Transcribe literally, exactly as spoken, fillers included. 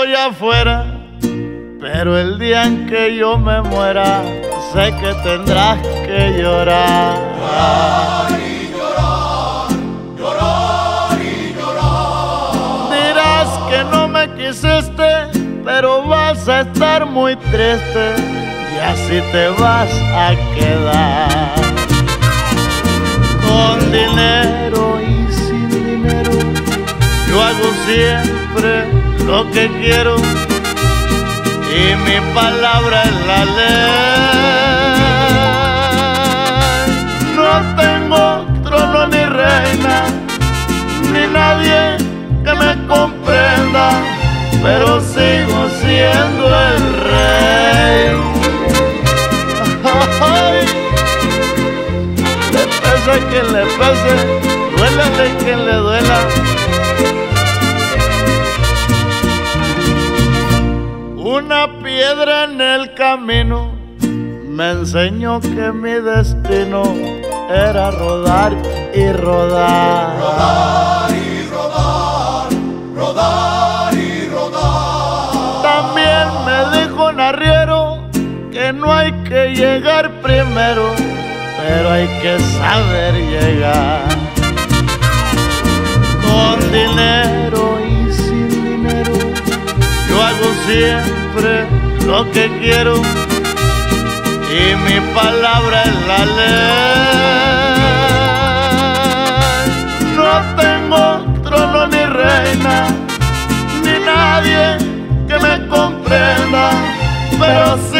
estoy afuera, pero el día en que yo me muera, sé que tendrás que llorar. Llorar y llorar, llorar y llorar. Dirás que no me quisiste, pero vas a estar muy triste y así te vas a quedar. Con dinero y sin dinero, yo hago siempre lo que quiero y mi palabra es la ley. No tengo trono ni reina, ni nadie que me comprenda, pero sigo siendo el rey. Ay, le pese a quien le pese, duélale quien le duela. Una piedra en el camino me enseñó que mi destino era rodar y rodar. Rodar y rodar, rodar y rodar. También me dijo un arriero que no hay que llegar primero, pero hay que saber llegar. Con dinero y sin dinero, yo hago siempre lo que quiero y mi palabra es la ley. No tengo trono ni reina, ni nadie que me comprenda, pero sí